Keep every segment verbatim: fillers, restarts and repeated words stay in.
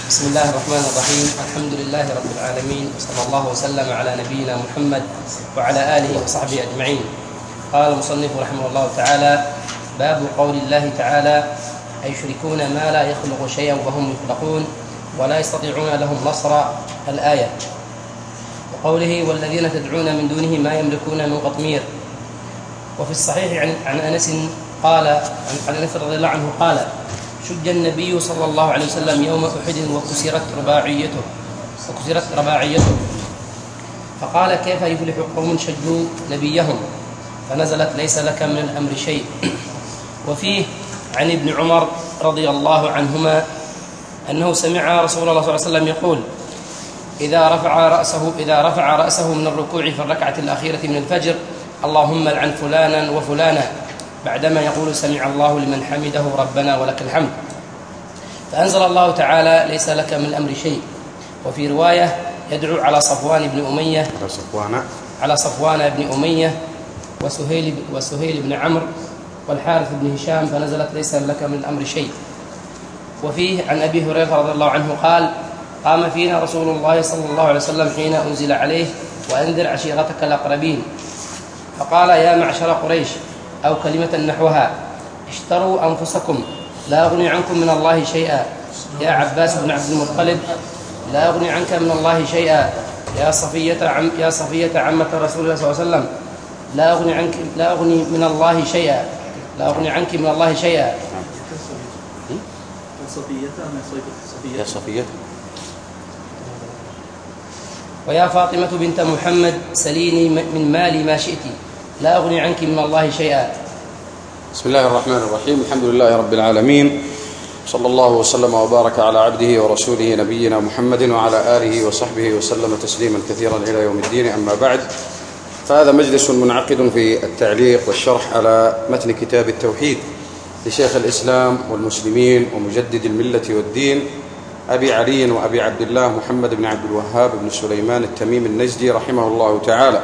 بسم الله الرحمن الرحيم. الحمد لله رب العالمين، وصلى الله وسلم على نبينا محمد وعلى آله وصحبه أجمعين. قال المصنف رحمه الله تعالى: باب قول الله تعالى: أيشركون ما لا يخلق شيئا وهم يخلقون ولا يستطيعون لهم نصرا، الآية. وقوله: والذين تدعون من دونه ما يملكون من قطمير. وفي الصحيح عن, عن أنس قال عن أنس رضي الله عنه قال: شج النبي صلى الله عليه وسلم يوم أحد وكسرت رباعيته وكسرت رباعيته فقال: كيف يفلح قوم شجوا نبيهم؟ فنزلت: ليس لك من الأمر شيء. وفيه عن ابن عمر رضي الله عنهما أنه سمع رسول الله صلى الله عليه وسلم يقول: إذا رفع رأسه إذا رفع رأسه من الركوع في الركعة الأخيرة من الفجر: اللهم لعن فلانا وفلانا، بعدما يقول: سمع الله لمن حمده ربنا ولك الحمد. فأنزل الله تعالى: ليس لك من الأمر شيء. وفي رواية: يدعو على صفوان بن أمية على صفوان على صفوان بن أمية وسهيل وسهيل بن عمرو والحارث بن هشام، فنزلت: ليس لك من الأمر شيء. وفيه عن أبي هريرة رضي الله عنه قال: قام فينا رسول الله صلى الله عليه وسلم حين أنزل عليه: وأنذر عشيرتك الأقربين. فقال: يا معشر قريش، أو كلمة نحوها: اشتروا أنفسكم، لا أغني عنكم من الله شيئا. يا عباس بن عبد المطلب، لا أغني عنك من الله شيئا. يا صفية عم يا صفية عمة رسول الله صلى الله عليه وسلم، لا أغني عنك لا أغني من الله شيئا لا أغني عنك من الله شيئا. يا صفية. ويا فاطمة بنت محمد، سليني من مالي ما شئت، لا أغني عنك من الله شيئا. بسم الله الرحمن الرحيم. الحمد لله رب العالمين، صلى الله وسلم وبارك على عبده ورسوله نبينا محمد وعلى آله وصحبه وسلم تسليما كثيرا إلى يوم الدين. أما بعد، فهذا مجلس منعقد في التعليق والشرح على متن كتاب التوحيد لشيخ الإسلام والمسلمين ومجدد الملة والدين أبي علي وأبي عبد الله محمد بن عبد الوهاب بن سليمان التميمي النجدي رحمه الله تعالى.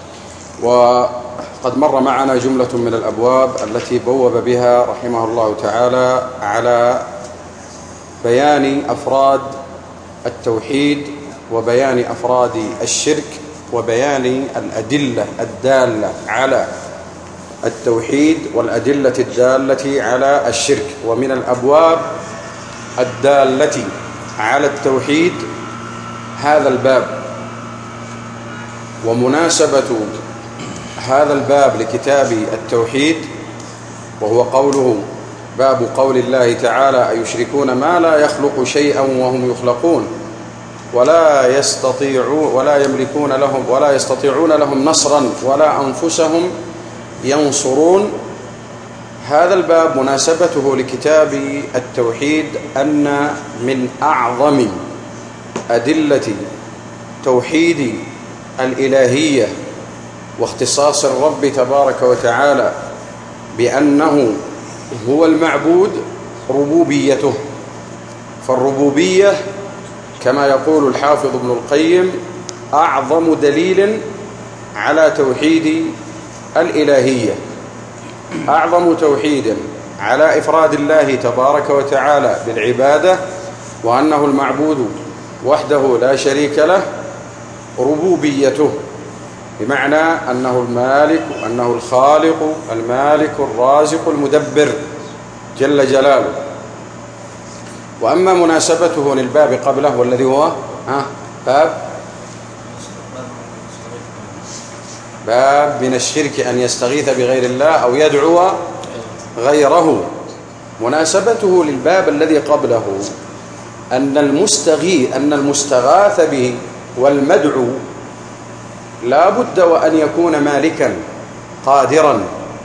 وقد مر معنا جملة من الأبواب التي بوب بها رحمه الله تعالى على بيان أفراد التوحيد وبيان أفراد الشرك وبيان الأدلة الدالة على التوحيد والأدلة الدالة على الشرك. ومن الأبواب الدالة على التوحيد هذا الباب. ومناسبة هذا الباب لكتاب التوحيد وهو قوله: باب قول الله تعالى: أيشركون ما لا يخلق شيئا وهم يخلقون ولا يستطيعون ولا يملكون لهم ولا يستطيعون لهم نصرا ولا أنفسهم ينصرون. هذا الباب مناسبته لكتاب التوحيد أن من أعظم أدلة توحيد الإلهية واختصاص الرب تبارك وتعالى بأنه هو المعبود ربوبيته. فالربوبية كما يقول الحافظ ابن القيم أعظم دليل على توحيد الإلهية، أعظم توحيد على إفراد الله تبارك وتعالى بالعبادة وأنه المعبود وحده لا شريك له، ربوبيته، بمعنى أنه المالك وأنه الخالق المالك الرازق المدبر جل جلاله. وأما مناسبته للباب قبله والذي هو ها باب باب من الشرك أن يستغيث بغير الله أو يدعو غيره، مناسبته للباب الذي قبله أن المستغيث أن المستغاث به والمدعو لا بد وأن يكون مالكا قادرا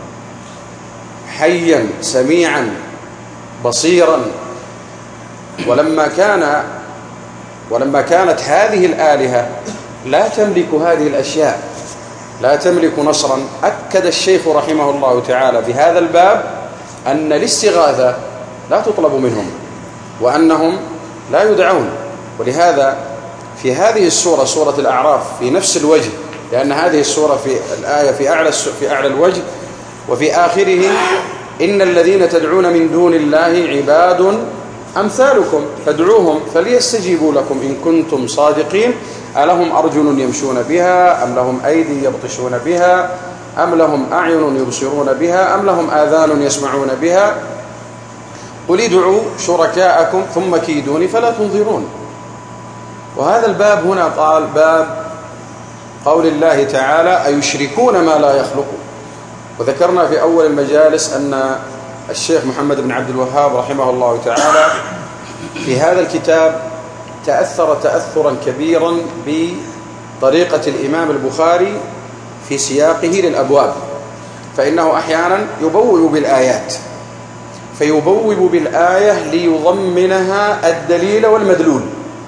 حيا سميعا بصيرا. ولما كان ولما كانت هذه الآلهة لا تملك هذه الأشياء، لا تملك نصرا، أكد الشيخ رحمه الله تعالى بهذا الباب أن الاستغاثة لا تطلب منهم وأنهم لا يدعون. ولهذا في هذه السورة سورة الأعراف في نفس الوجه، لأن هذه السورة في الآية في أعلى في أعلى الوجه، وفي آخره: إن الذين تدعون من دون الله عباد أمثالكم فادعوهم فليستجيبوا لكم إن كنتم صادقين. ألهم أرجل يمشون بها أم لهم أيدي يبطشون بها أم لهم أعين يبصرون بها أم لهم آذان يسمعون بها قل ادعوا شركاءكم ثم كيدوني فلا تنظرون. وهذا الباب هنا قال باب قول الله تعالى أيشركون ما لا يخلقون. وذكرنا في أول المجالس أن الشيخ محمد بن عبد الوهاب رحمه الله تعالى في هذا الكتاب تأثر تأثرا كبيرا بطريقة الإمام البخاري في سياقه للأبواب، فإنه أحيانا يبوب بالآيات، فيبوب بالآية ليضمنها الدليل والمدلول،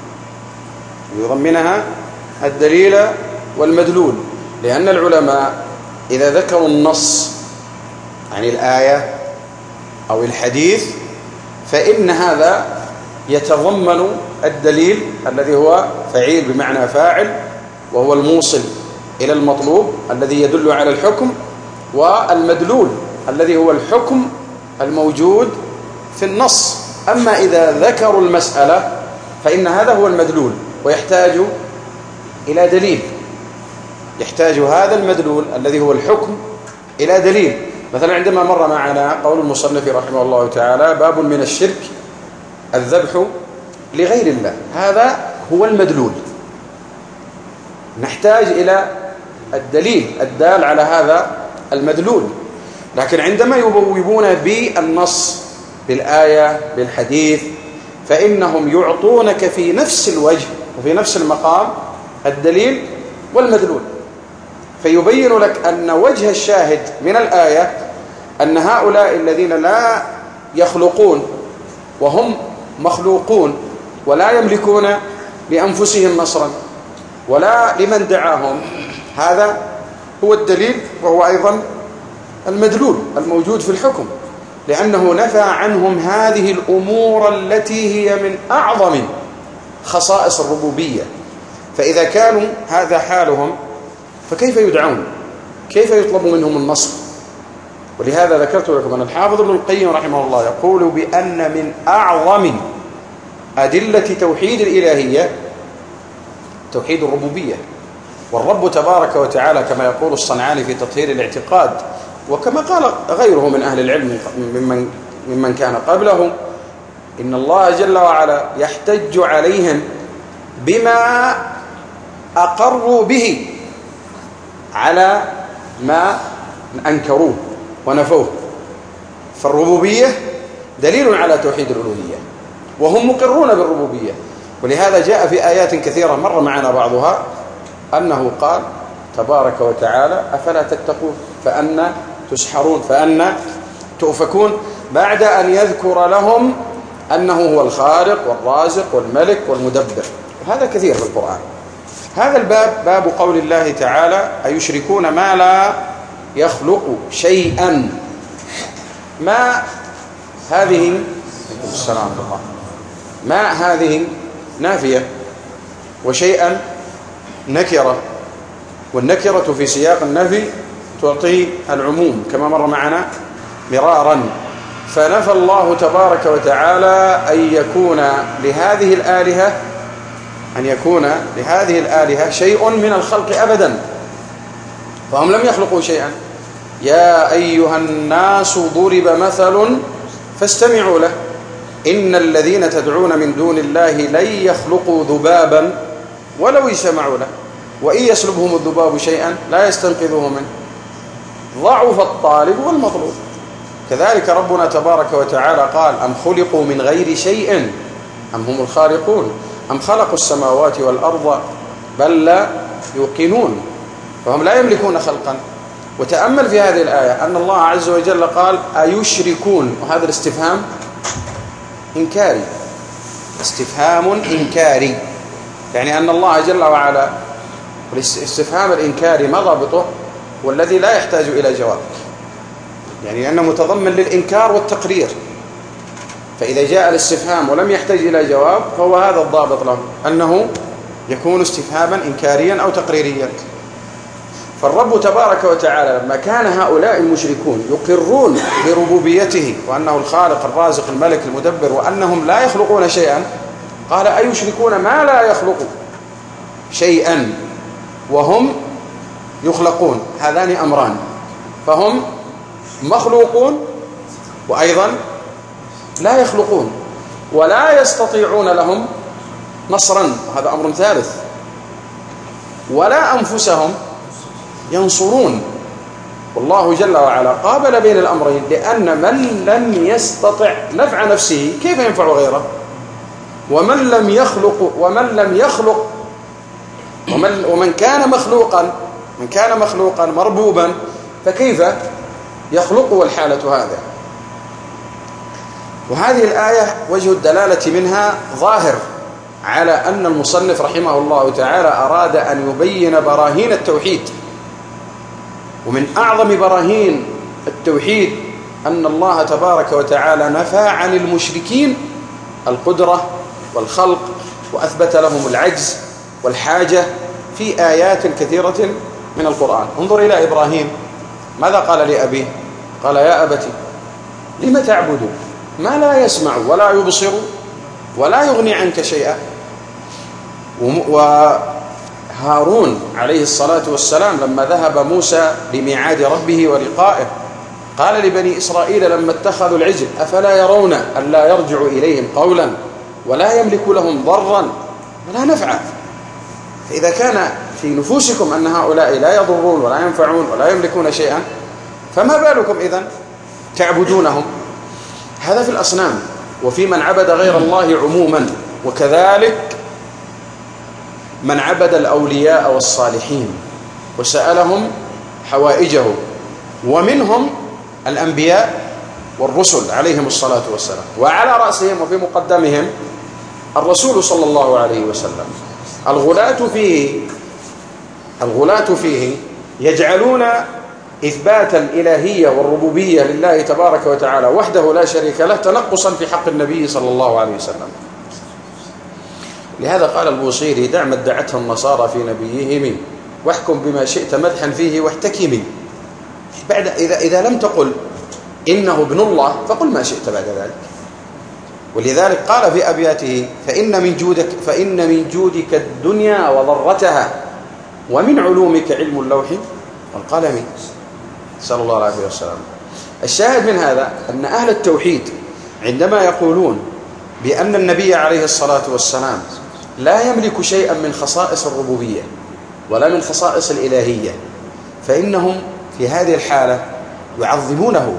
يضمنها الدليل والمدلول، لأن العلماء إذا ذكروا النص عن الآية أو الحديث فإن هذا يتضمن الدليل الذي هو فعيل بمعنى فاعل، وهو الموصل إلى المطلوب الذي يدل على الحكم، والمدلول الذي هو الحكم الموجود في النص. أما إذا ذكروا المسألة فإن هذا هو المدلول ويحتاج إلى دليل، يحتاج هذا المدلول الذي هو الحكم إلى دليل. مثلا عندما مر معنا قول المصنف رحمه الله تعالى باب من الشرك الذبح لغير الله، هذا هو المدلول، نحتاج إلى الدليل الدال على هذا المدلول. لكن عندما يبوبون بالنص بالآية بالحديث فإنهم يعطونك في نفس الوجه وفي نفس المقام الدليل والمدلول، فيبين لك أن وجه الشاهد من الآية أن هؤلاء الذين لا يخلقون وهم مخلوقون ولا يملكون لأنفسهم نصرا ولا لمن دعاهم، هذا هو الدليل وهو أيضا المدلول الموجود في الحكم، لأنه نفى عنهم هذه الأمور التي هي من أعظم خصائص الربوبية. فإذا كانوا هذا حالهم فكيف يدعون؟ كيف يطلب منهم النصر؟ ولهذا ذكرت لكم أن الحافظ ابن القيم رحمه الله يقول بأن من أعظم أدلة توحيد الإلهية توحيد الربوبية. والرب تبارك وتعالى كما يقول الصنعاني في تطهير الاعتقاد، وكما قال غيره من أهل العلم ممن, ممن كان قبله، إن الله جل وعلا يحتج عليهم بما أقروا به على ما أنكروه ونفوه. فالربوبية دليل على توحيد الألوهية وهم مقرون بالربوبية. ولهذا جاء في آيات كثيرة مر معنا بعضها أنه قال تبارك وتعالى أفلا تتقون فأنا تسحرون فأنا تؤفكون، بعد أن يذكر لهم أنه هو الخالق والرازق والملك والمدبر. وهذا كثير في القرآن. هذا الباب باب قول الله تعالى أيشركون ما لا يخلق شيئا. ما هذه السلام الله ما هذه نافية وشيئا نكرة، والنكرة في سياق النفي تعطي العموم كما مر معنا مرارا. فنفى الله تبارك وتعالى أن يكون لهذه الآلهة أن يكون لهذه الآلهة شيء من الخلق أبدا، فهم لم يخلقوا شيئا. يا أيها الناس ضرب مثل فاستمعوا له إن الذين تدعون من دون الله لن يخلقوا ذبابا ولو اجتمعوا له وإن يسلبهم الذباب شيئا لا يستنقذوه منه ضعف الطالب والمطلوب. كذلك ربنا تبارك وتعالى قال أم خلقوا من غير شيء أم هم الخالقون أم خلقوا السماوات والأرض بل لا يوقنون. فهم لا يملكون خلقا. وتأمل في هذه الآية أن الله عز وجل قال أيشركون، وهذا الاستفهام إنكاري، استفهام إنكاري، يعني أن الله جل وعلا الاستفهام الإنكاري ما ضابطه؟ والذي لا يحتاج إلى جواب، يعني أنه متضمن للإنكار والتقرير. فإذا جاء الاستفهام ولم يحتاج إلى جواب فهو هذا الضابط له، أنه يكون استفهاما إنكاريا أو تقريريا. فالرب تبارك وتعالى لما كان هؤلاء المشركون يقرون بربوبيته وأنه الخالق الرازق الملك المدبر وأنهم لا يخلقون شيئا، قال أيشركون ما لا يخلق شيئا وهم يخلقون؟ هذان أمران، فهم مخلوقون وأيضا لا يخلقون ولا يستطيعون لهم نصرا، هذا أمر ثالث، ولا أنفسهم ينصرون. والله جل وعلا قابل بين الأمرين، لأن من لم يستطع نفع نفسه كيف ينفع غيره؟ ومن لم يخلق ومن لم يخلق ومن, ومن كان مخلوقا من كان مخلوقا مربوبا فكيف يخلق والحالة هذا؟ وهذه الآية وجه الدلالة منها ظاهر على أن المصنف رحمه الله تعالى أراد أن يبين براهين التوحيد. ومن أعظم براهين التوحيد أن الله تبارك وتعالى نفى عن المشركين القدرة والخلق وأثبت لهم العجز والحاجة في آيات كثيرة من القرآن. انظر إلى إبراهيم، ماذا قال لأبيه؟ قال يا أبت لم تعبد ما لا يسمع ولا يبصر ولا يغني عنك شيئا. وهارون عليه الصلاة والسلام لما ذهب موسى لميعاد ربه ولقائه قال لبني إسرائيل لما اتخذوا العجل أفلا يرون ألا يرجع إليهم قولا ولا يملك لهم ضرا ولا نفعا. فإذا كان في نفوسكم أن هؤلاء لا يضرون ولا ينفعون ولا يملكون شيئا، فما بالكم إذن تعبدونهم؟ هذا في الأصنام وفي من عبد غير الله عموما، وكذلك من عبد الأولياء والصالحين وسألهم حوائجه، ومنهم الأنبياء والرسل عليهم الصلاة والسلام، وعلى رأسهم وفي مقدمهم الرسول صلى الله عليه وسلم. الغلاة فيه الغلاة فيه يجعلون إثبات الإلهية والربوبية لله تبارك وتعالى وحده لا شريك له تنقصا في حق النبي صلى الله عليه وسلم. لهذا قال البوصيري دع ما ادعته النصارى في نبيهم واحكم بما شئت مدحا فيه واحتكمي. بعد إذا, إذا لم تقل إنه ابن الله فقل ما شئت بعد ذلك. ولذلك قال في أبياته فإن من جودك فإن من جودك الدنيا وضرتها ومن علومك علم اللوح والقلم. نسأل الله العافية والسلام. الشاهد من هذا أن أهل التوحيد عندما يقولون بأن النبي عليه الصلاة والسلام لا يملك شيئا من خصائص الربوبية ولا من خصائص الإلهية، فإنهم في هذه الحالة يعظمونه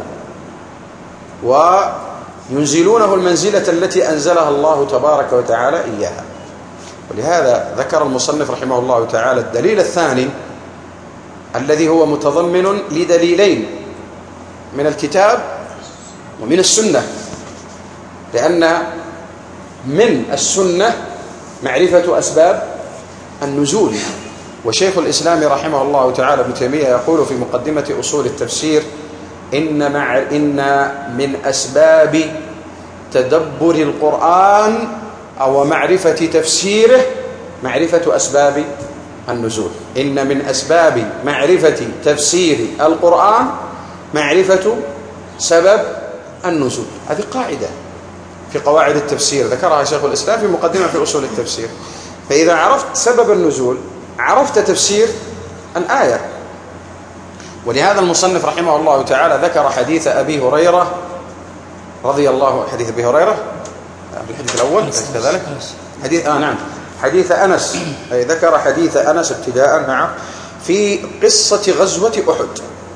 وينزلونه المنزلة التي أنزلها الله تبارك وتعالى إياها. ولهذا ذكر المصنف رحمه الله تعالى الدليل الثاني الذي هو متضمن لدليلين من الكتاب ومن السنة، لأن من السنة معرفة أسباب النزول. وشيخ الإسلام رحمه الله تعالى ابن تيمية يقول في مقدمة أصول التفسير إن, مع إن من أسباب تدبر القرآن أو معرفة تفسيره معرفة أسباب النزول. إن من أسباب معرفة تفسير القرآن معرفة سبب النزول. هذه قاعدة في قواعد التفسير ذكرها شيخ الإسلام في مقدمة في أصول التفسير. فإذا عرفت سبب النزول عرفت تفسير الآية. ولهذا المصنف رحمه الله تعالى ذكر حديث أبي هريرة رضي الله حديث أبي هريرة الحديث الأول كذلك حديث آه نعم حديث أنس، أي ذكر حديث أنس ابتداء نعم في قصة غزوة أحد.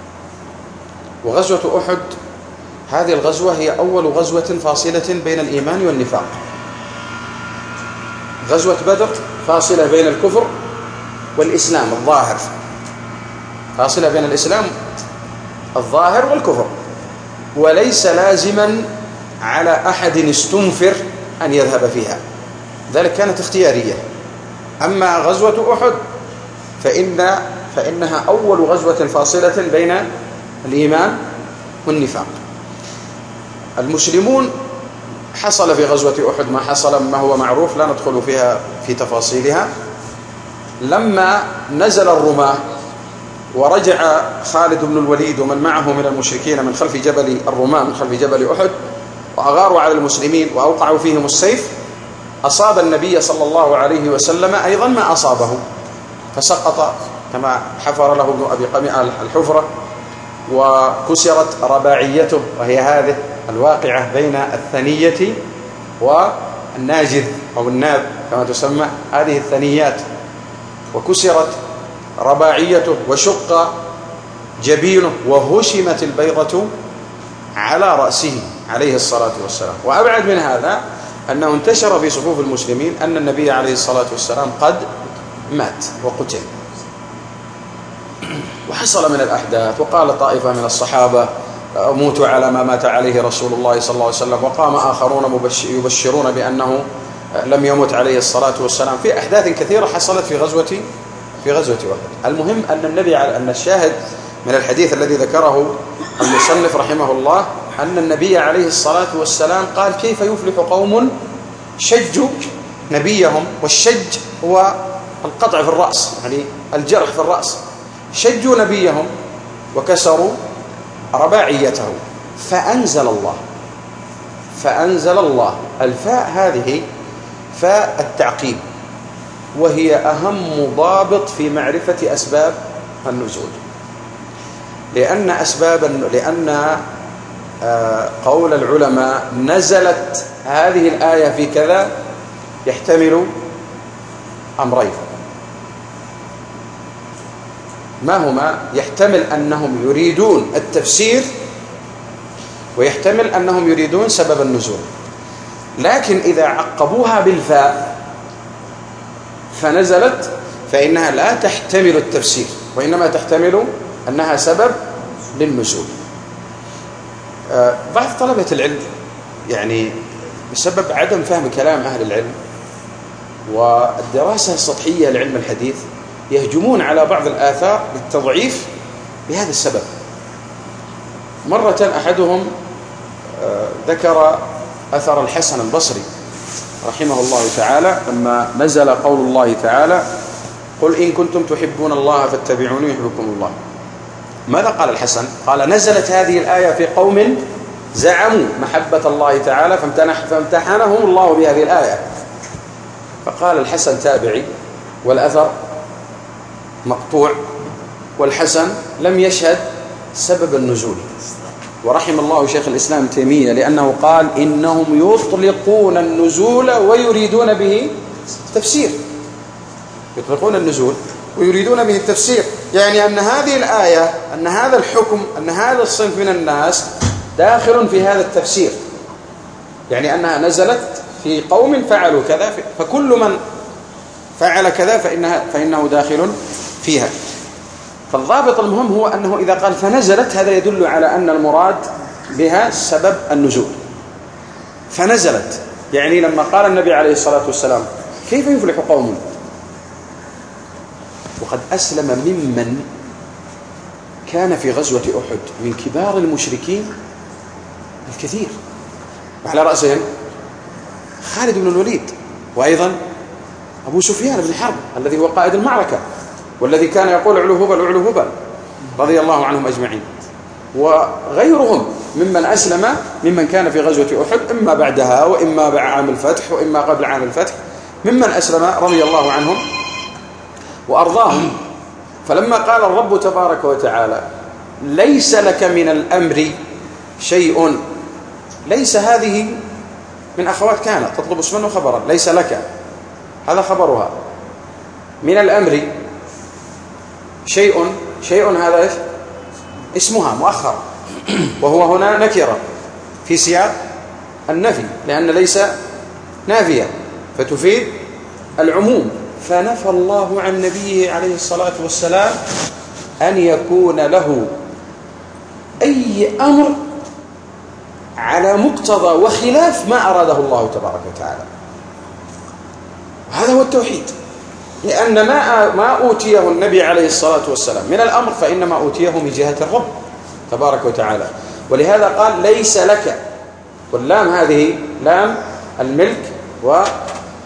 وغزوة أحد هذه الغزوة هي أول غزوة فاصلة بين الإيمان والنفاق. غزوة بدر فاصلة بين الكفر والإسلام الظاهر، فاصلة بين الإسلام الظاهر والكفر، وليس لازما على أحد استنفر أن يذهب فيها، ذلك كانت اختيارية. أما غزوة أحد فإن فإنها أول غزوة فاصلة بين الإيمان والنفاق. المسلمون حصل في غزوة أحد ما حصل ما هو معروف لا ندخل فيها في تفاصيلها. لما نزل الرماة ورجع خالد بن الوليد ومن معه من المشركين من خلف جبل الرماة من خلف جبل أحد وأغاروا على المسلمين وأوقعوا فيهم السيف، أصاب النبي صلى الله عليه وسلم أيضا ما أصابه، فسقط كما حفر له ابن أبي قميئة الحفرة، وكسرت رباعيته وهي هذه الواقعة بين الثنية والناجذ أو الناب كما تسمى، هذه الثنيات، وكسرت رباعيته وشق جبينه وهشمت البيضة على رأسه عليه الصلاة والسلام. وأبعد من هذا أنه انتشر في صفوف المسلمين أن النبي عليه الصلاة والسلام قد مات وقتل. وحصل من الأحداث، وقال طائفة من الصحابة موتوا على ما مات عليه رسول الله صلى الله عليه وسلم، وقام آخرون يبشرون بأنه لم يمت عليه الصلاة والسلام، في أحداث كثيرة حصلت في غزوة في غزوة أحد. المهم أن النبي أن الشاهد من الحديث الذي ذكره المصنف رحمه الله أن النبي عليه الصلاة والسلام قال: كيف يفلح قوم شجوا نبيهم، والشج هو القطع في الرأس، يعني الجرح في الرأس، شجوا نبيهم وكسروا رباعيته، فأنزل الله فأنزل الله الفاء هذه فاء التعقيب، وهي أهم ضابط في معرفة أسباب النزول، لأن أسباب لأن قول العلماء نزلت هذه الآية في كذا يحتمل أمرين. ما هما؟ يحتمل أنهم يريدون التفسير، ويحتمل أنهم يريدون سبب النزول. لكن إذا عقبوها بالفاء فنزلت فإنها لا تحتمل التفسير، وإنما تحتمل أنها سبب للنزول. بعض طلبة العلم يعني بسبب عدم فهم كلام أهل العلم والدراسة السطحية لعلم الحديث يهجمون على بعض الآثار للتضعيف بهذا السبب. مرة أحدهم ذكر أثر الحسن البصري رحمه الله تعالى لما نزل قول الله تعالى: قل إن كنتم تحبون الله فاتبعوني يحببكم الله. ماذا قال الحسن؟ قال: نزلت هذه الآية في قوم زعموا محبة الله تعالى فامتحنهم الله بهذه الآية. فقال الحسن تابعي، والأثر مقطوع، والحسن لم يشهد سبب النزول. ورحم الله شيخ الإسلام ابن تيمية لأنه قال: إنهم يطلقون النزول ويريدون به تفسير. يطلقون النزول ويريدون به التفسير، يعني أن هذه الآية، أن هذا الحكم، أن هذا الصنف من الناس داخل في هذا التفسير، يعني أنها نزلت في قوم فعلوا كذا، فكل من فعل كذا فإنها فإنه داخل فيها. فالضابط المهم هو أنه إذا قال فنزلت، هذا يدل على أن المراد بها سبب النزول. فنزلت يعني لما قال النبي عليه الصلاة والسلام: كيف يفلح قوم، وقد أسلم ممن كان في غزوة أحد من كبار المشركين الكثير، وعلى رأسهم خالد بن الوليد، وأيضا أبو سفيان بن حرب الذي هو قائد المعركة، والذي كان يقول: اعلو هبل اعلو هبل، رضي الله عنهم أجمعين، وغيرهم ممن أسلم ممن كان في غزوة أحد، إما بعدها وإما بعد عام الفتح وإما قبل عام الفتح، ممن أسلم رضي الله عنهم وأرضاهم. فلما قال الرب تبارك وتعالى: ليس لك من الأمر شيء، ليس هذه من أخوات كانت تطلب اسما وخبرا، ليس لك هذا خبرها، من الأمر شيء، شيء هذا إيش؟ اسمها مؤخر، وهو هنا نكرة في سياق النفي، لأن ليس نافية فتفيد العموم. فنفى الله عن نبيه عليه الصلاة والسلام أن يكون له أي أمر على مقتضى وخلاف ما أراده الله تبارك وتعالى. وهذا هو التوحيد، لأن ما ما أوتيه النبي عليه الصلاة والسلام من الأمر فإنما أوتيه من جهة الرب تبارك وتعالى. ولهذا قال: ليس لك، واللام هذه لام الملك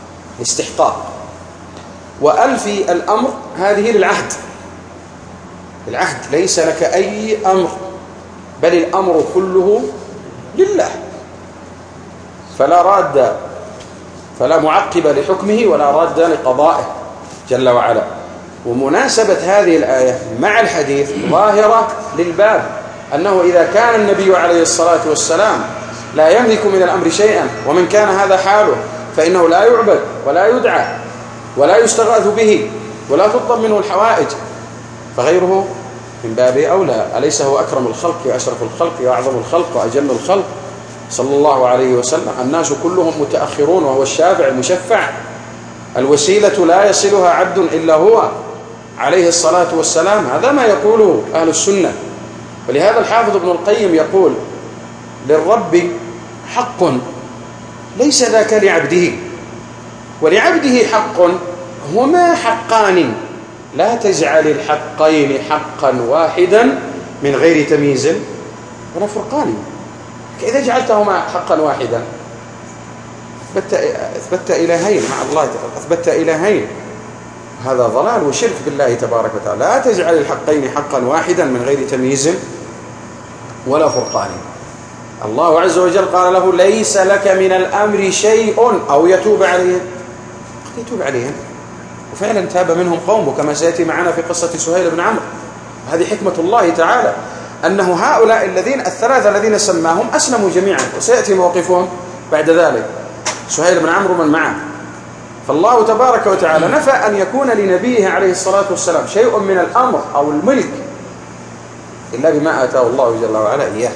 والاستحقاق، وألف الأمر هذه للعهد، العهد ليس لك أي أمر، بل الأمر كله لله، فلا راد فلا معقب لحكمه ولا راد لقضائه جل وعلا. ومناسبة هذه الآية مع الحديث ظاهرة للباب، أنه إذا كان النبي عليه الصلاة والسلام لا يملك من الأمر شيئا، ومن كان هذا حاله فإنه لا يعبد ولا يدعى ولا يستغاث به ولا تطلب منه الحوائج، فغيره من باب أولى. أليس هو أكرم الخلق وأشرف الخلق وأعظم الخلق وأجل الخلق صلى الله عليه وسلم؟ الناس كلهم متأخرون وهو الشافع المشفع، الوسيلة لا يصلها عبد إلا هو عليه الصلاة والسلام. هذا ما يقوله أهل السنة. ولهذا الحافظ ابن القيم يقول: للرب حق ليس ذاك لعبده، ولعبده حق هما حقان، لا تجعل الحقين حقا واحدا من غير تمييز ولا فرقان. إذا جعلتهما حقا واحدا أثبت, أثبت إلهين مع الله، أثبت إلهين، هذا ضلال وشرك بالله تبارك وتعالى. لا تجعل الحقين حقا واحدا من غير تمييز ولا فرقان. الله عز وجل قال له: ليس لك من الأمر شيء أو يتوب عليهم، قد يتوب عليهم، وفعلا تاب منهم قومه كما سيأتي معنا في قصة سهيل بن عمرو. هذه حكمة الله تعالى، أنه هؤلاء الذين الثلاثة الذين سماهم أسلموا جميعا، وسيأتي موقفهم بعد ذلك، سهيل بن عمرو من معه. فالله تبارك وتعالى نفى أن يكون لنبيه عليه الصلاة والسلام شيء من الأمر أو الملك إلا بما آتاه الله جل وعلا إياه.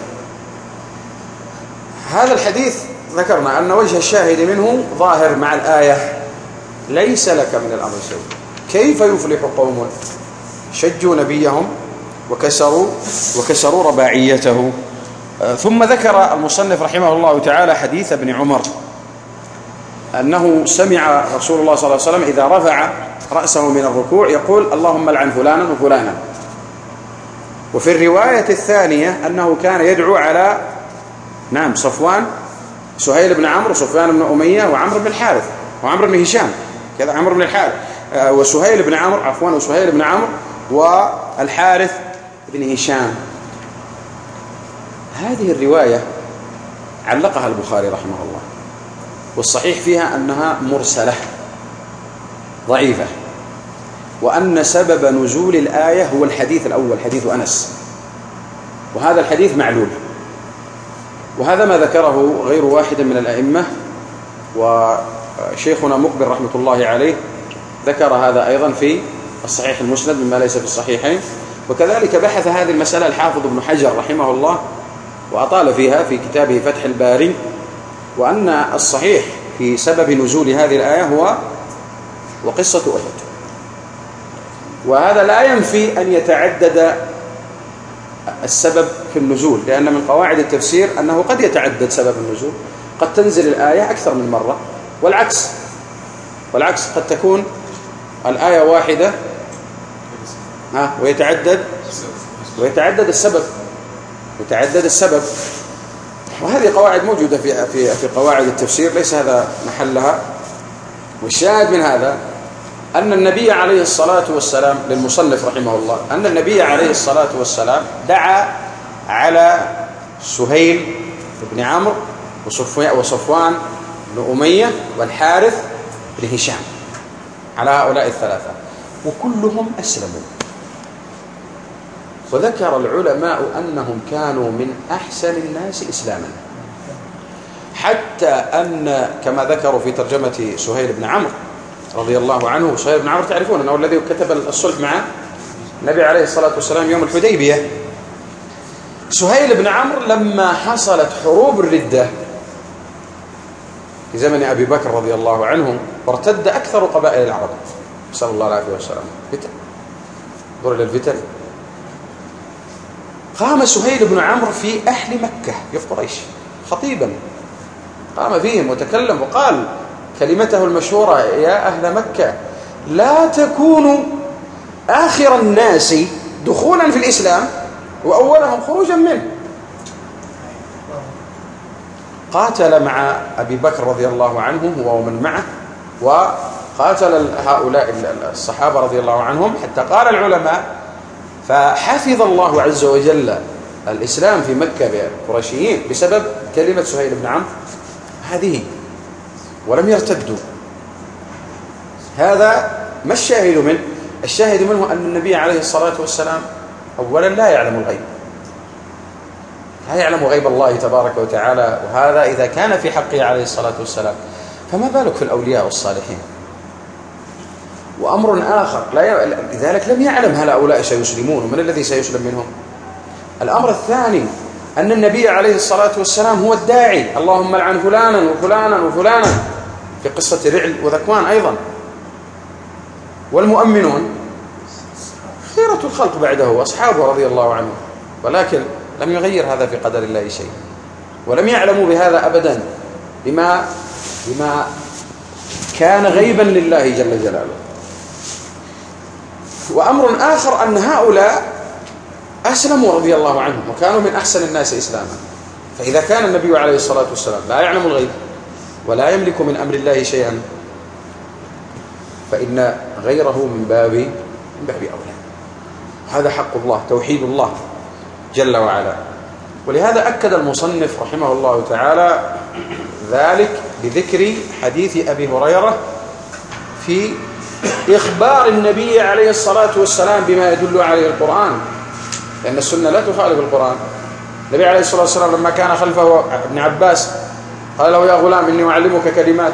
هذا الحديث ذكرنا أن وجه الشاهد منه ظاهر مع الآية: ليس لك من الأمر شيء. كيف يفلح قوم شجوا نبيهم وكسروا وكسروا رباعيته؟ ثم ذكر المصنف رحمه الله تعالى حديث ابن عمر أنه سمع رسول الله صلى الله عليه وسلم إذا رفع رأسه من الركوع يقول: اللهم لعن فلانا وفلانا. وفي الرواية الثانية أنه كان يدعو على نعم صفوان سهيل بن عمرو وصفوان بن أمية وعمرو بن الحارث وعمرو بن هشام كذا، عمرو بن الحارث وسهيل بن عمرو عفوا وسهيل بن عمرو والحارث بن هشام. هذه الرواية علقها البخاري رحمه الله، والصحيح فيها أنها مرسلة ضعيفة، وأن سبب نزول الآية هو الحديث الأول حديث أنس، وهذا الحديث معلول. وهذا ما ذكره غير واحد من الأئمة، وشيخنا مقبل رحمة الله عليه ذكر هذا أيضا في الصحيح المسند مما ليس في الصحيحين. وكذلك بحث هذه المسألة الحافظ ابن حجر رحمه الله وأطال فيها في كتابه فتح الباري، وأن الصحيح في سبب نزول هذه الآية هو وقصة أحد. وهذا لا ينفي أن يتعدد السبب في النزول، لأن من قواعد التفسير أنه قد يتعدد سبب النزول، قد تنزل الآية أكثر من مرة، والعكس والعكس قد تكون الآية واحدة ها ويتعدد ويتعدد السبب يتعدد السبب وهذه قواعد موجودة في في في قواعد التفسير، ليس هذا محلها. والشاهد من هذا أن النبي عليه الصلاة والسلام للمصنف رحمه الله أن النبي عليه الصلاة والسلام دعا على سهيل بن عمرو وصفوان بن أمية والحارث بن هشام، على هؤلاء الثلاثة، وكلهم أسلموا. وذكر العلماء أنهم كانوا من أحسن الناس إسلاما، حتى أن كما ذكروا في ترجمة سهيل بن عمرو رضي الله عنه، سهيل بن عمرو تعرفون أنه الذي كتب الصلح مع النبي عليه الصلاة والسلام يوم الحديبية. سهيل بن عمرو لما حصلت حروب الردة في زمن أبي بكر رضي الله عنه وارتد أكثر قبائل العرب، صلى الله عليه وسلم، فتن، انظر إلى الفتن. قام سهيل بن عمرو في أهل مكة في قريش خطيبا، قام فيهم وتكلم وقال كلمته المشهورة: يا أهل مكة لا تكونوا آخر الناس دخولا في الإسلام وأولهم خروجا منه. قاتل مع أبي بكر رضي الله عنه هو ومن معه، وقاتل هؤلاء الصحابة رضي الله عنهم، حتى قال العلماء فحفظ الله عز وجل الإسلام في مكة بالقرشيين بسبب كلمة سهيل بن عمرو هذه، ولم يرتدوا. هذا ما الشاهد منه؟ الشاهد منه أن النبي عليه الصلاة والسلام أولا لا يعلم الغيب، لا يعلم غيب الله تبارك وتعالى، وهذا إذا كان في حقه عليه الصلاة والسلام فما بالك في الأولياء والصالحين. وأمر آخر لا ي... لذلك لم يعلم هل هؤلاء سيسلمون ومن الذي سيسلم منهم. الأمر الثاني أن النبي عليه الصلاة والسلام هو الداعي، اللهم لعن فلانا وفلانا وفلانا في قصة رعل وذكوان أيضا. والمؤمنون خيرة الخلق بعده وأصحابه رضي الله عنهم، ولكن لم يغير هذا في قدر الله شيء، ولم يعلموا بهذا أبدا بما, بما كان غيبا لله جل جلاله. وأمر آخر أن هؤلاء أسلموا رضي الله عنهم وكانوا من أحسن الناس إسلاما. فإذا كان النبي عليه الصلاة والسلام لا يعلم الغيب ولا يملك من أمر الله شيئا فإن غيره من باب من باب أولى. هذا حق الله، توحيد الله جل وعلا. ولهذا أكد المصنف رحمه الله تعالى ذلك بذكر حديث أبي هريرة في إخبار النبي عليه الصلاة والسلام بما يدل عليه القرآن، لأن السنة لا تخالف القرآن. النبي عليه الصلاة والسلام لما كان خلفه ابن عباس قال له يا غلام إني أعلمك كلمات،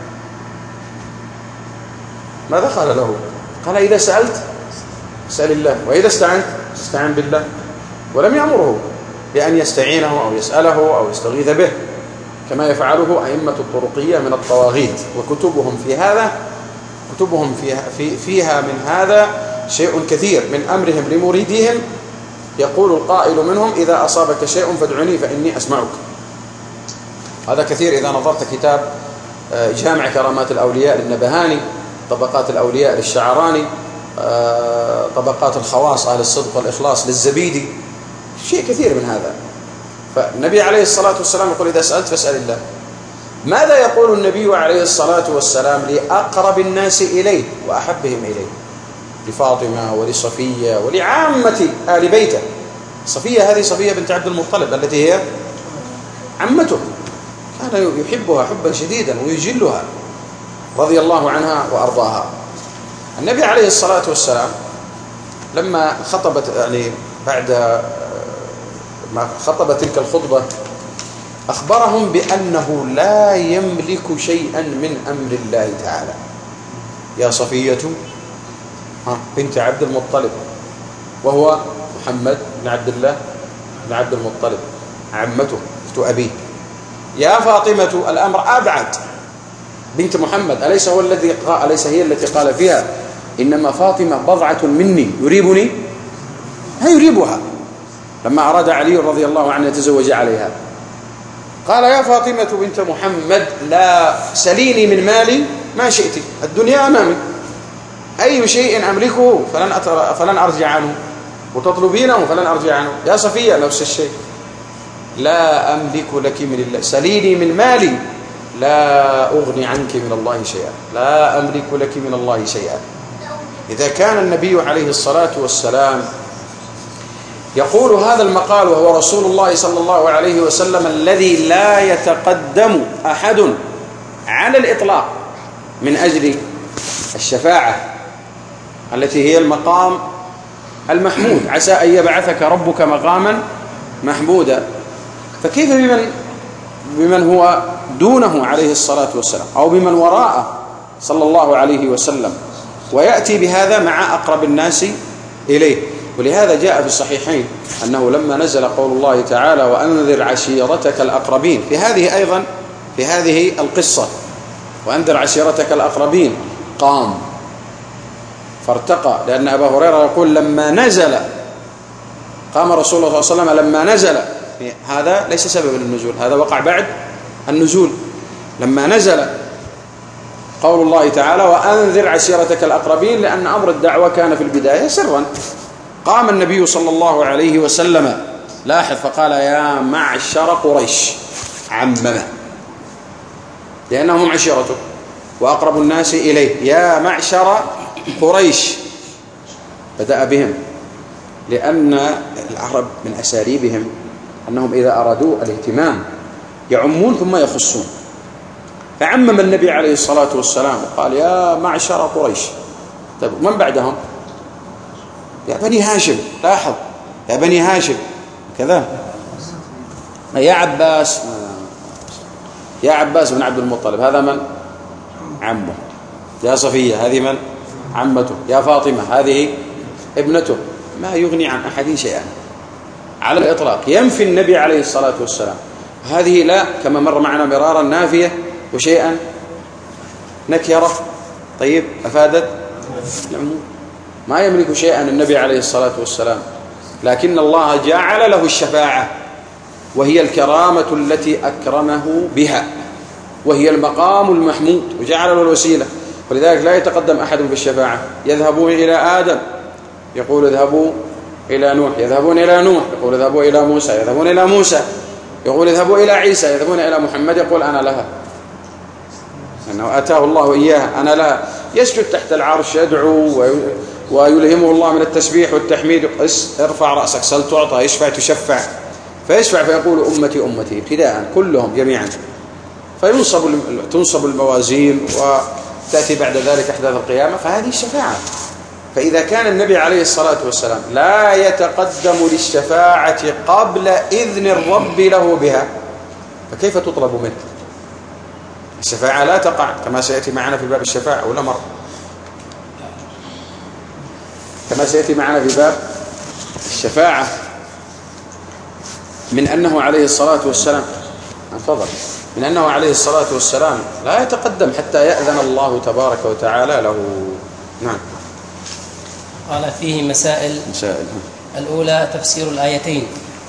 ماذا قال له؟ قال إذا سألت اسأل الله وإذا استعنت استعن بالله، ولم يأمره بأن يستعينه أو يسأله أو يستغيث به كما يفعله أئمة الطرقية من الطواغيت، وكتبهم في هذا كتبهم فيها, في فيها من هذا شيء كثير من أمرهم لمريديهم. يقول القائل منهم إذا أصابك شيء فادعني فإني أسمعك. هذا كثير إذا نظرت كتاب جامع كرامات الأولياء للنبهاني، طبقات الأولياء للشعراني، طبقات الخواص أهل الصدق والإخلاص للزبيدي، شيء كثير من هذا. فالنبي عليه الصلاة والسلام يقول إذا سألت فاسأل الله. ماذا يقول النبي عليه الصلاة والسلام لأقرب الناس إليه وأحبهم إليه؟ لفاطمة ولصفية ولعامة آل بيته. صفية هذه صفية بنت عبد المطلب التي هي عمته، كان يحبها حبا شديدا ويجلها رضي الله عنها وأرضاها. النبي عليه الصلاة والسلام لما خطبت يعني بعد ما خطب تلك الخطبة أخبرهم بأنه لا يملك شيئا من أمر الله تعالى. يا صفية بنت عبد المطلب، وهو محمد بن عبد الله بن عبد المطلب عمته أخت أبيه. يا فاطمة، الأمر أبعد، بنت محمد، أليس هو الذي قال أليس هي التي قال فيها إنما فاطمة بضعة مني يريبني؟ لا يريبها. لما أراد علي رضي الله عنه يتزوج عليها قال يا فاطمة بنت محمد لا سليني من مالي ما شئت، الدنيا أمامي، أي شيء أملكه فلن, فلن أرجع عنه، وتطلبينه فلن أرجع عنه. يا صفية نفس الشيء، لا أملك لك من الله، سليني من مالي لا أغني عنك من الله شيئا، لا أملك لك من الله شيئا. إذا كان النبي عليه الصلاة والسلام يقول هذا المقال وهو رسول الله صلى الله عليه وسلم الذي لا يتقدم أحد على الإطلاق من أجل الشفاعة التي هي المقام المحمود، عسى أن يبعثك ربك مقاما محمودا، فكيف بمن بمن هو دونه عليه الصلاة والسلام أو بمن وراءه صلى الله عليه وسلم، ويأتي بهذا مع أقرب الناس إليه. ولهذا جاء في الصحيحين أنه لما نزل قول الله تعالى وأنذر عشيرتك الأقربين، في هذه أيضا في هذه القصة وأنذر عشيرتك الأقربين قام فارتقى، لأن أبا هريرة يقول لما نزل قام رسول الله صلى الله عليه وسلم لما نزل. هذا ليس سبب للنزول، هذا وقع بعد النزول. لما نزل قول الله تعالى وأنذر عشيرتك الأقربين، لأن أمر الدعوة كان في البداية سرا، قام النبي صلى الله عليه وسلم لاحظ فقال يا معشر قريش، عممه لأنهم عشيرته وأقرب الناس إليه. يا معشر قريش بدأ بهم، لأن العرب من أساليبهم أنهم إذا أرادوا الاهتمام يعمون ثم يخصون، فعمم النبي عليه الصلاة والسلام وقال يا معشر قريش. طيب من بعدهم؟ يا بني هاشم، لاحظ يا بني هاشم كذا، يا عباس، يا عباس بن عبد المطلب هذا من؟ عمه. يا صفية هذه من؟ عمته. يا فاطمة هذه ابنته. ما يغني عن أحد شيئا على الإطلاق، ينفي النبي عليه الصلاة والسلام. هذه لا، كما مر معنا مرارا، نافية وشيئا نكرة. طيب أفادت العموم، ما يملك شيئا النبي عليه الصلاة والسلام، لكن الله جعل له الشفاعة، وهي الكرامة التي أكرمه بها، وهي المقام المحمود، وجعل له الوسيلة. ولذلك لا يتقدم أحد في الشفاعة. يذهبون إلى آدم يقول اذهبوا إلى نوح، يذهبون إلى نوح يقول اذهبوا إلى موسى، يذهبون إلى موسى يقول اذهبوا إلى عيسى، يذهبون إلى محمد يقول أنا لها، أنه أتاه الله إياها، أنا لها. يسجد تحت العرش يدعو ويلهمه الله من التسبيح والتحميد، ارفع رأسك سل تعطى، يشفع تشفع، فيشفع فيقول أمتي أمتي ابتداء كلهم جميعا، فينصب تنصب الموازين وتأتي بعد ذلك أحداث القيامة، فهذه الشفاعة. فإذا كان النبي عليه الصلاة والسلام لا يتقدم للشفاعة قبل إذن الرب له بها، فكيف تطلب منه؟ الشفاعة لا تقع كما سيأتي معنا في باب الشفاعة، ولا مر كما سيأتي معنا في باب الشفاعة، من أنه عليه الصلاة والسلام انتظر من أنه عليه الصلاة والسلام لا يتقدم حتى يأذن الله تبارك وتعالى له. نعم. قال فيه مسائل. مسائل الأولى تفسير الآيتين.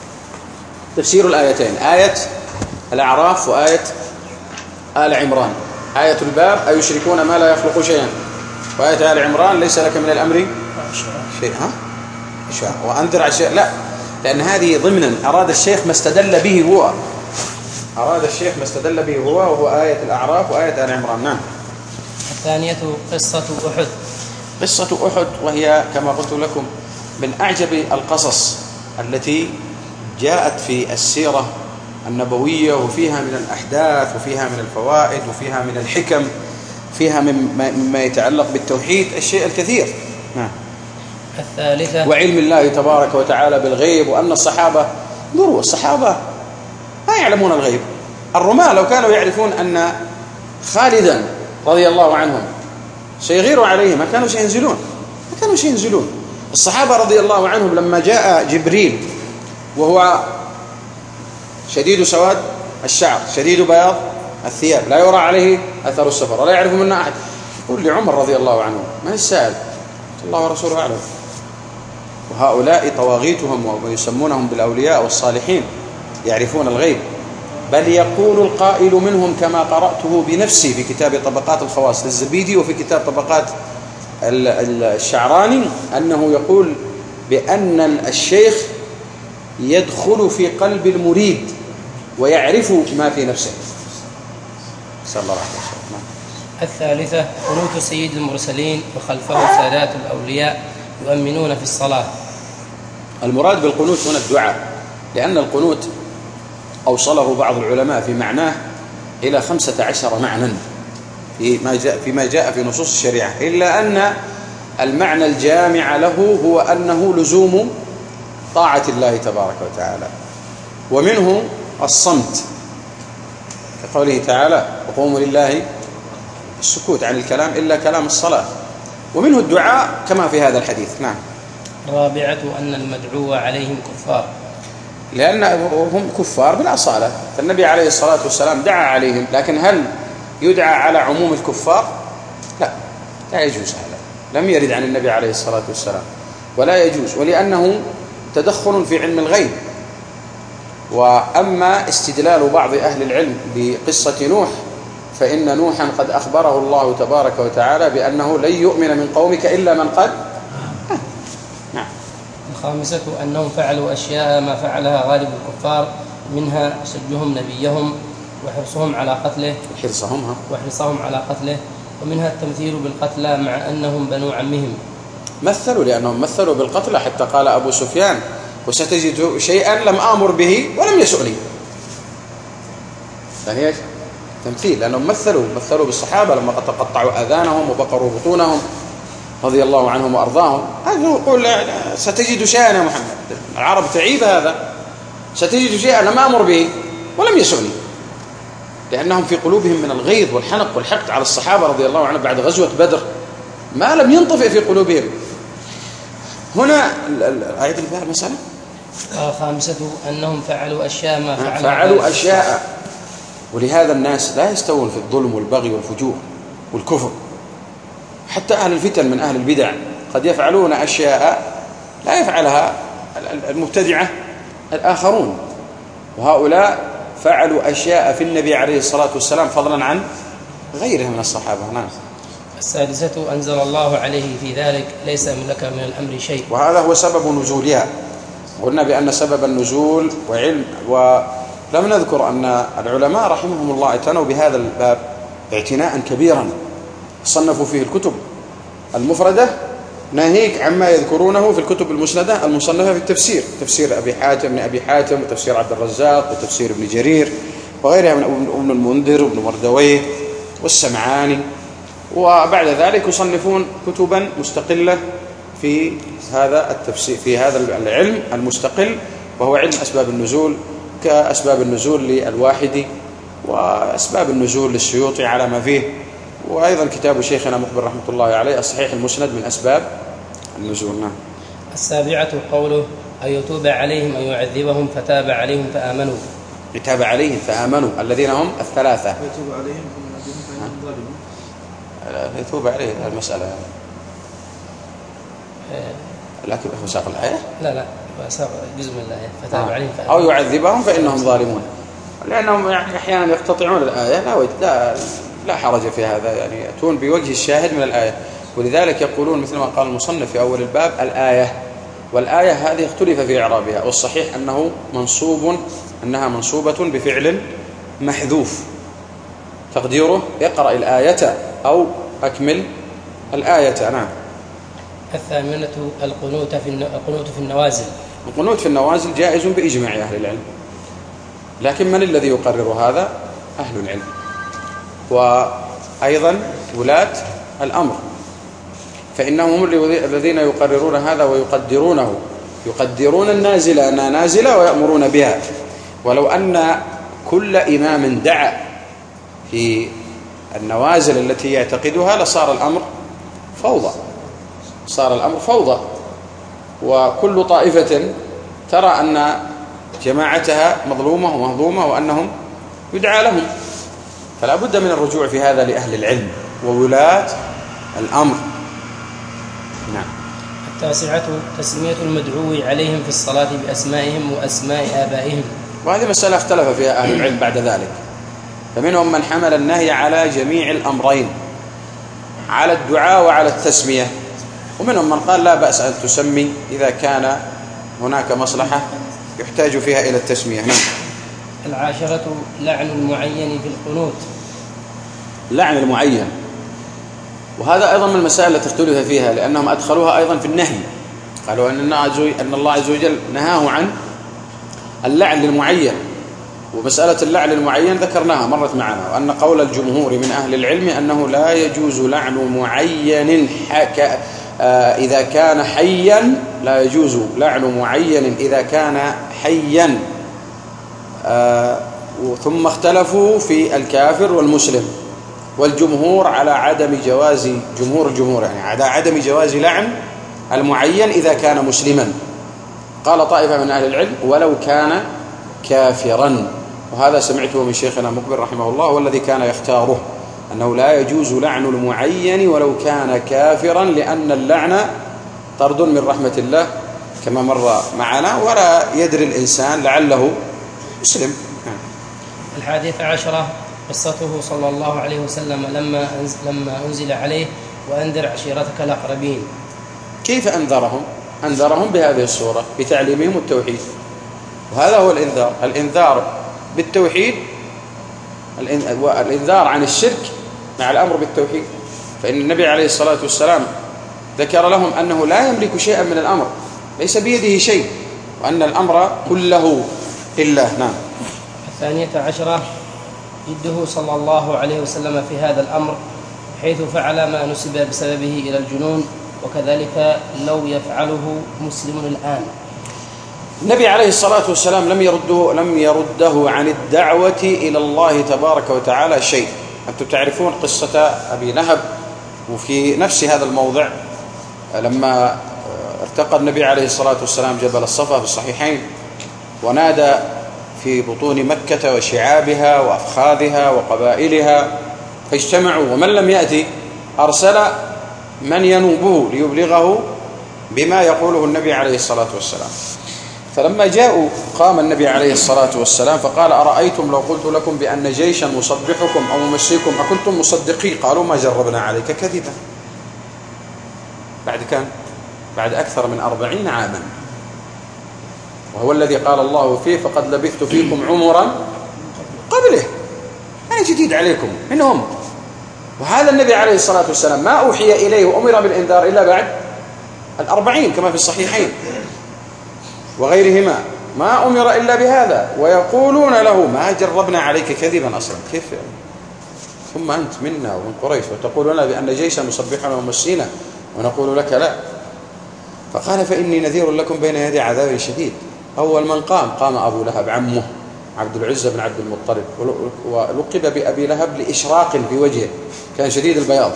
تفسير الآيتين، آية الأعراف وآية آل عمران. آية الباب أيشركون ما لا يخلق شيئا، وآية آل عمران ليس لك من الأمر شيء. ها شيء وأنذر على شيء، لا، لأن هذه ضمنا أراد الشيخ ما استدل به هو أراد الشيخ ما استدل به هو وهو آية الأعراف وآية آل عمران. نعم. الثانية قصة أحد. قصة أحد، وهي كما قلت لكم من أعجب القصص التي جاءت في السيرة النبوية، وفيها من الأحداث وفيها من الفوائد وفيها من الحكم، فيها مما يتعلق بالتوحيد الشيء الكثير. نعم. الثالثة وعلم الله تبارك وتعالى بالغيب، وأن الصحابة انظروا الصحابة ما يعلمون الغيب. الرماة لو كانوا يعرفون أن خالدا رضي الله عنهم سيغيروا عليه ما كانوا سينزلون ما كانوا سينزلون الصحابة رضي الله عنهم لما جاء جبريل وهو شديد سواد الشعر شديد بياض الثياب لا يرى عليه أثر السفر ولا يعرف منا أحد، يقول لعمر رضي الله عنه من السائل؟ الله ورسوله أعلم. وهؤلاء طواغيتهم ويسمونهم بالأولياء والصالحين يعرفون الغيب، بل يقول القائل منهم كما قرأته بنفسي في كتاب طبقات الخواص للزبيدي وفي كتاب طبقات الشعراني أنه يقول بأن الشيخ يدخل في قلب المريد ويعرف ما في نفسه. صلى الله عليه وسلم. الثالثة قنوت سيد المرسلين وخلفه سادات الأولياء يؤمنون في الصلاة. المراد بالقنوت هنا الدعاء، لأن القنوت أوصله بعض العلماء في معناه إلى خمسة عشر معنى فيما جاء, فيما جاء في نصوص الشريعة، إلا أن المعنى الجامع له هو أنه لزوم طاعة الله تبارك وتعالى، ومنه الصمت كقوله تعالى وقوموا لله السكوت عن الكلام إلا كلام الصلاة، ومنه الدعاء كما في هذا الحديث. نعم. الرابعة أن المدعو عليهم كفار، لأنهم كفار بالأصالة، فالنبي عليه الصلاة والسلام دعا عليهم، لكن هل يدعى على عموم الكفار؟ لا، لا يجوز هذا، لم يرد عن النبي عليه الصلاة والسلام ولا يجوز، ولأنه تدخل في علم الغيب. وأما استدلال بعض أهل العلم بقصة نوح فإن نوحا قد أخبره الله تبارك وتعالى بأنه لن يؤمن من قومك إلا من قد آه. نعم. الخامسة أنهم فعلوا أشياء ما فعلها غالب الكفار، منها سجهم نبيهم وحرصهم على قتله حرصهم وحرصهم على قتله ومنها التمثيل بالقتلى مع أنهم بنو عمهم. مثلوا، لأنهم مثلوا بالقتل، حتى قال أبو سفيان وستجد شيئا لم آمر به ولم يسؤني. فهي تمثيل، لأنهم مثلوا مثلوا بالصحابة لما تقطعوا أذانهم وبقروا بطونهم رضي الله عنهم وأرضاهم. هذا يقول ستجد شيئا يا محمد، العرب تعيب هذا، ستجد شيئا لم آمر به ولم يسؤني، لأنهم في قلوبهم من الغيظ والحنق والحقد على الصحابة رضي الله عنهم بعد غزوة بدر ما لم ينطفئ في قلوبهم. هنا آية الباب مثلا خامسة أنهم فعلوا أشياء ما فعلوا, فعلوا أشياء، ولهذا الناس لا يستوون في الظلم والبغي والفجور والكفر. حتى أهل الفتن من أهل البدع قد يفعلون أشياء لا يفعلها المبتدعة الآخرون، وهؤلاء فعلوا أشياء في النبي عليه الصلاة والسلام فضلا عن غيره من الصحابة. نعم. السادسة أنزل الله عليه في ذلك ليس لك من الأمر شيء، وهذا هو سبب نزولها. قلنا بأن سبب النزول وعلم، ولم نذكر أن العلماء رحمهم الله اعتنوا بهذا الباب اعتناء كبيرا، صنفوا فيه الكتب المفردة ناهيك عما يذكرونه في الكتب المسندة المصنفة في التفسير، تفسير أبي حاتم بن أبي حاتم وتفسير عبد الرزاق وتفسير ابن جرير وغيرها من ابن المنذر وابن مردويه والسمعاني. وبعد ذلك يصنفون كتبا مستقلة في هذا التفسير، في هذا العلم المستقل، وهو علم أسباب النزول، كأسباب النزول للواحدي وأسباب النزول للسيوطي على ما فيه، وأيضا كتاب شيخنا مقبل رحمة الله عليه الصحيح المسند من أسباب النزول. نعم. السابعة قوله أن يتوب عليهم أن يعذبهم فتاب عليهم فآمنوا. يتاب عليهم فآمنوا الذين هم الثلاثة. يتوب عليهم فإنهم ظالمون. يتوب عليه المسألة لكن هو ساق الآية؟ لا لا ساق جزء من الآية فتاب عليهم فآمنوا. أو يعذبهم فإنهم ظالمون، لأنهم يعني أحيانا يقتطعون الآية، لا لا لا حرج في هذا، يعني يأتون بوجه الشاهد من الآية. ولذلك يقولون مثل ما قال المصنف في أول الباب الآية، والآية هذه اختلف في إعرابها، والصحيح أنه منصوب أنها منصوبة بفعل محذوف تقديره اقرأ الآية أو أكمل الآية. نعم. الثامنة القنوت في القنوت في النوازل. القنوت في النوازل جائز بإجماع أهل العلم، لكن من الذي يقرر هذا؟ أهل العلم، وأيضا ولاة الأمر، فإنهم هم الذين يقررون هذا ويقدرونه، يقدرون النازلة أنها نازلة ويأمرون بها. ولو أن كل إمام دعا في النوازل التي يعتقدها لصار الأمر فوضى، صار الأمر فوضى، وكل طائفة ترى أن جماعتها مظلومة ومهضومة وأنهم يدعى لهم، فلا بد من الرجوع في هذا لأهل العلم وولاة الأمر. نعم. التاسعة تسمية المدعو عليهم في الصلاة بأسمائهم وأسماء آبائهم، وهذه مسألة اختلف فيها أهل العلم بعد ذلك، فمنهم من حمل النهي على جميع الأمرين، على الدعاء وعلى التسمية، ومنهم من قال لا بأس أن تسمي إذا كان هناك مصلحة يحتاج فيها إلى التسمية. نعم. العاشرة لعن المعين في القنوت. لعن المعين، وهذا أيضا من المسائل التي اختلف فيها، لأنهم أدخلوها أيضا في النهي، قالوا أن الله عز وجل نهاه عن اللعن للمعين، ومسألة اللعن للمعين ذكرناها مرت معنا، وأن قول الجمهور من أهل العلم أنه لا يجوز لعن معين حك إذا كان حيا، لا يجوز لعن معين إذا كان حيا. ثم اختلفوا في الكافر والمسلم، والجمهور على عدم جواز، جمهور الجمهور يعني على عدم جواز لعن المعين إذا كان مسلما. قال طائفة من أهل العلم ولو كان كافرا، وهذا سمعته من شيخنا مقبل رحمه الله والذي كان يختاره أنه لا يجوز لعن المعين ولو كان كافرا، لأن اللعن طرد من رحمة الله كما مر معنا، ولا يدري الإنسان لعله مسلم. الحادية عشرة قصته صلى الله عليه وسلم لما لما أنزل عليه وأنذر عشيرتك الأقربين. كيف أنذرهم؟ أنذرهم بهذه الصورة بتعليمهم التوحيد، وهذا هو الإنذار، الإنذار بالتوحيد، الإنذار عن الشرك مع الأمر بالتوحيد. فإن النبي عليه الصلاة والسلام ذكر لهم أنه لا يملك شيئا من الأمر، ليس بيده شيء، وأن الأمر كله لله. نعم. الثانية عشرة جده صلى الله عليه وسلم في هذا الأمر، حيث فعل ما نسب بسببه إلى الجنون، وكذلك لو يفعله مسلم الآن. النبي عليه الصلاة والسلام لم يرده لم يرده عن الدعوة إلى الله تبارك وتعالى شيء. أنتم تعرفون قصة أبي لهب، وفي نفس هذا الموضع لما ارتقى النبي عليه الصلاة والسلام جبل الصفا في الصحيحين، ونادى في بطون مكة وشعابها وأفخاذها وقبائلها فاجتمعوا، ومن لم يأتي أرسل من ينوبه ليبلغه بما يقوله النبي عليه الصلاة والسلام. فلما جاءوا قام النبي عليه الصلاة والسلام فقال: أرأيتم لو قلت لكم بأن جيشا مصبحكم أو ممسيكم أكنتم مصدقين؟ قالوا: ما جربنا عليك كذبا. بعد كم؟ بعد أكثر من أربعين عاما، وهو الذي قال الله فيه: فقد لبثت فيكم عمرا قبله، أنا جديد عليكم منهم. وهذا النبي عليه الصلاة والسلام ما أوحي إليه وأمر بالإنذار إلا بعد الأربعين كما في الصحيحين وغيرهما، ما أمر إلا بهذا، ويقولون له: ما جربنا عليك كذبا أصلا، كيف يعني؟ ثم أنت منا ومن قريش وتقول لنا بأن جيشا مصبحنا ومسينا ونقول لك لا. فقال: فإني نذير لكم بين يدي عذاب شديد. أول من قام قام أبو لهب عمه عبد العزة بن عبد المطلب، ولقب بأبي لهب لإشراق في وجهه، كان شديد البياض.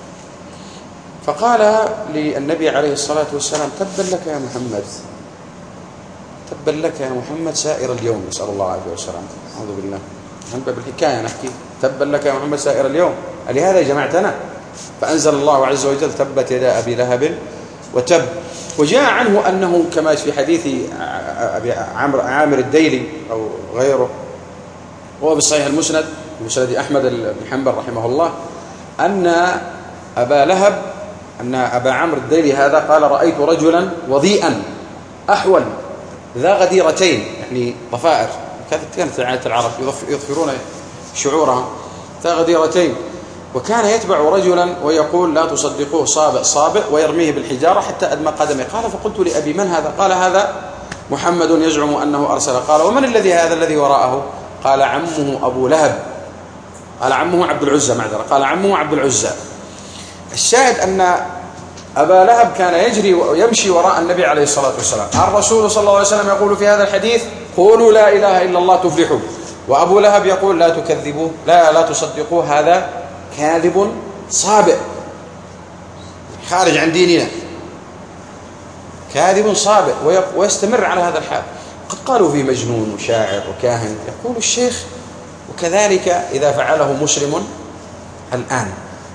فقال للنبي عليه الصلاة والسلام: تبا لك يا محمد، تبا لك يا محمد سائر اليوم، نسأل الله العافية والسلام. أعوذ بالله، عن باب الحكاية نحكي. تبا لك يا محمد سائر اليوم، ألهذا جمعتنا؟ فأنزل الله عز وجل: تبت يدا أبي لهب وتب. وجاء عنه أنه كما في حديث أبي عامر الديلي أو غيره، وهو بالصحيح المسند مسند أحمد بن حنبل رحمه الله، أن أبا لهب أن أبا عمرو الديلي هذا قال: رأيت رجلا وضيئا أحول ذا غديرتين، يعني ضفائر، كانت عادة العرب يضفرون شعورهم، ذا غديرتين، وكان يتبع رجلا ويقول: لا تصدقوه، صابئ صابئ، ويرميه بالحجارة حتى أدمى قدمه. قال: فقلت لأبي: من هذا؟ قال: هذا محمد يزعم أنه أرسل. قال: ومن الذي هذا الذي وراءه؟ قال: عمه أبو لهب. قال: عمه عبد العزى، معذرة، قال: عمه عبد العزى. الشاهد أن أبا لهب كان يجري ويمشي وراء النبي عليه الصلاة والسلام. الرسول صلى الله عليه وسلم يقول في هذا الحديث: قولوا لا إله إلا الله تفلحوا. وأبو لهب يقول: لا تكذبوه، لا لا تصدقوه، هذا كاذب صابئ خارج عن ديننا، كاذب صابئ، ويستمر على هذا الحال. قد قالوا في مجنون وشاعر وكاهن. يقول الشيخ: وكذلك إذا فعله مسلم الآن.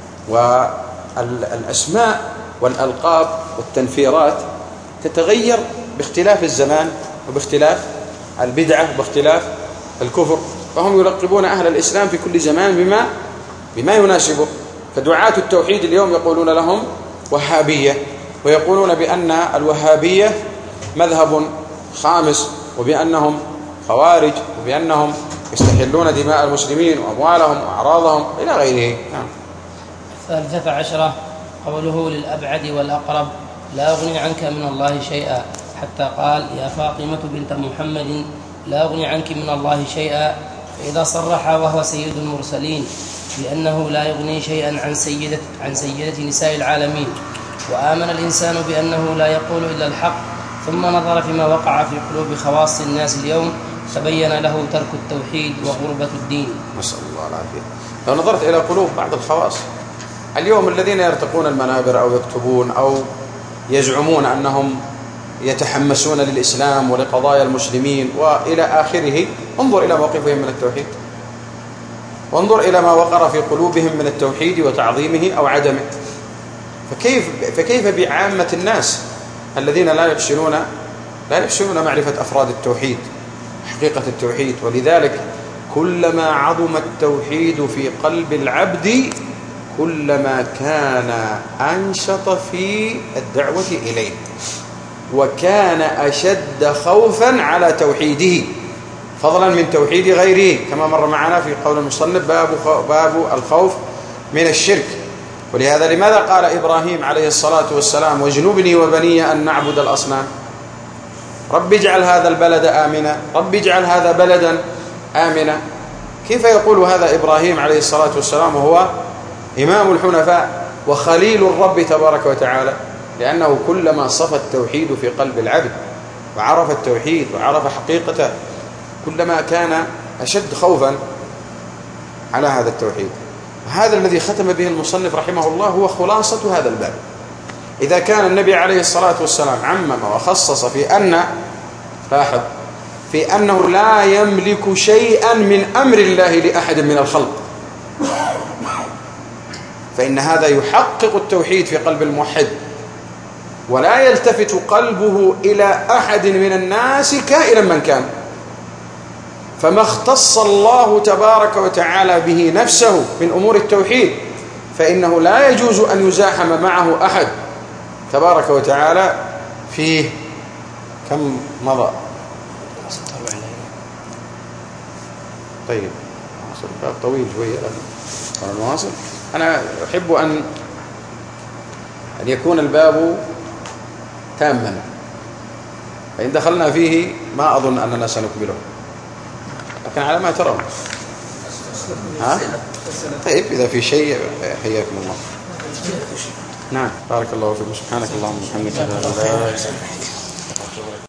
والأسماء والألقاب والتنفيرات تتغير باختلاف الزمان وباختلاف البدعة وباختلاف الكفر، فهم يلقبون أهل الإسلام في كل زمان بما بما يناسبه. فدعاة التوحيد اليوم يقولون لهم وهابية، ويقولون بأن الوهابية مذهب خامس، وبأنهم خوارج، وبأنهم يستحلون دماء المسلمين وأموالهم وأعراضهم إلى غيره. نعم. الثالثة عشرة قوله للأبعد والأقرب: لا أغني عنك من الله شيئا، حتى قال: يا فاطمة بنت محمد لا أغني عنك من الله شيئا. فإذا صرح وهو سيد المرسلين بأنه لا يغني شيئا عن سيدة, عن سيدة نساء العالمين، وآمن الإنسان بأنه لا يقول إلا الحق، ثم نظر فيما وقع في قلوب خواص الناس اليوم، تبين له ترك التوحيد وغربة الدين. نسأل الله العافية. لو نظرت إلى قلوب بعض الخواص اليوم الذين يرتقون المنابر أو يكتبون أو يزعمون أنهم يتحمسون للإسلام ولقضايا المسلمين وإلى آخره، انظر إلى موقفهم من التوحيد، وانظر إلى ما وقر في قلوبهم من التوحيد وتعظيمه أو عدمه. فكيف فكيف بعامة الناس الذين لا يحسنون لا يحسنون معرفة أفراد التوحيد، حقيقة التوحيد. ولذلك كلما عظم التوحيد في قلب العبد كلما كان أنشط في الدعوة إليه، وكان أشد خوفا على توحيده فضلا من توحيد غيره، كما مر معنا في قول المصنف: باب باب الخوف من الشرك. ولهذا لماذا قال إبراهيم عليه الصلاة والسلام واجنبني وبني أن نعبد الأصنام؟ رب اجعل هذا البلد آمنا، رب اجعل هذا بلدا آمنا. كيف يقول هذا إبراهيم عليه الصلاة والسلام وهو إمام الحنفاء وخليل الرب تبارك وتعالى؟ لأنه كلما صفى التوحيد في قلب العبد وعرف التوحيد وعرف حقيقته كلما كان أشد خوفا على هذا التوحيد. هذا الذي ختم به المصنف رحمه الله هو خلاصة هذا الباب. إذا كان النبي عليه الصلاة والسلام عمم وخصص في أن لاحظ في أنه لا يملك شيئا من أمر الله لأحد من الخلق، فإن هذا يحقق التوحيد في قلب الموحد، ولا يلتفت قلبه إلى أحد من الناس كائنا من كان. فما اختص الله تبارك وتعالى به نفسه من أمور التوحيد فإنه لا يجوز أن يزاحم معه أحد تبارك وتعالى فيه. كم مضى؟ طيب الباب طويل شوية نواصل. أنا أحب أن أن يكون الباب تاما، فإن دخلنا فيه ما أظن أننا سنكمله، لكن على ما ترون. ها؟ طيب إذا في شيء حياكم الله. نعم بارك الله فيكم. سبحانك اللهم وبحمدك.